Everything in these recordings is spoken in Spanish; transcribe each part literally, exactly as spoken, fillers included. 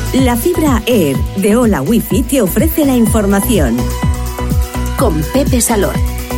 La fibra Air de Hola Wifi te ofrece la información. Con Pepe Salor.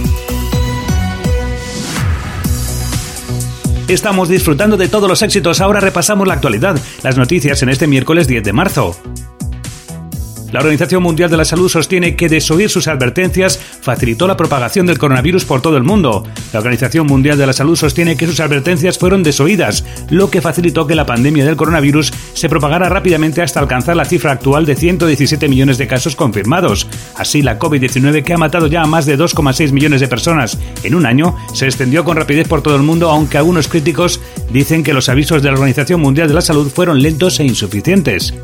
Estamos disfrutando de todos los éxitos. Ahora repasamos la actualidad, las noticias en este miércoles diez de marzo. La Organización Mundial de la Salud sostiene que desoír sus advertencias facilitó la propagación del coronavirus por todo el mundo. La Organización Mundial de la Salud sostiene que sus advertencias fueron desoídas, lo que facilitó que la pandemia del coronavirus se propagara rápidamente hasta alcanzar la cifra actual de ciento diecisiete millones de casos confirmados. Así, la covid diecinueve, que ha matado ya a más de dos coma seis millones de personas en un año, se extendió con rapidez por todo el mundo, aunque algunos críticos dicen que los avisos de la Organización Mundial de la Salud fueron lentos e insuficientes.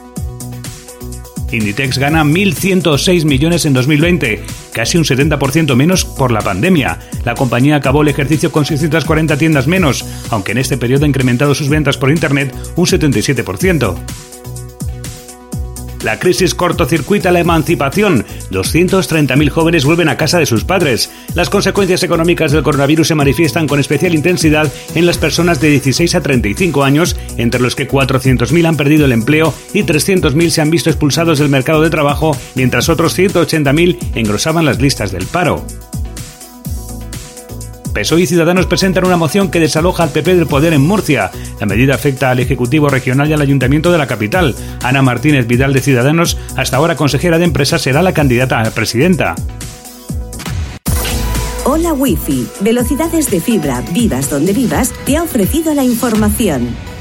Inditex gana mil ciento seis millones en dos mil veinte, casi un setenta por ciento menos por la pandemia. La compañía acabó el ejercicio con seiscientas cuarenta tiendas menos, aunque en este periodo ha incrementado sus ventas por Internet un setenta y siete por ciento. La crisis cortocircuita la emancipación. doscientos treinta mil jóvenes vuelven a casa de sus padres. Las consecuencias económicas del coronavirus se manifiestan con especial intensidad en las personas de dieciséis a treinta y cinco años, entre los que cuatrocientos mil han perdido el empleo y trescientos mil se han visto expulsados del mercado de trabajo, mientras otros ciento ochenta mil engrosaban las listas del paro. P S O E y Ciudadanos presentan una moción que desaloja al P P del poder en Murcia. La medida afecta al Ejecutivo Regional y al Ayuntamiento de la capital. Ana Martínez Vidal, de Ciudadanos, hasta ahora consejera de Empresa, será la candidata a presidenta. Hola Wifi, velocidades de fibra, vivas donde vivas, te ha ofrecido la información.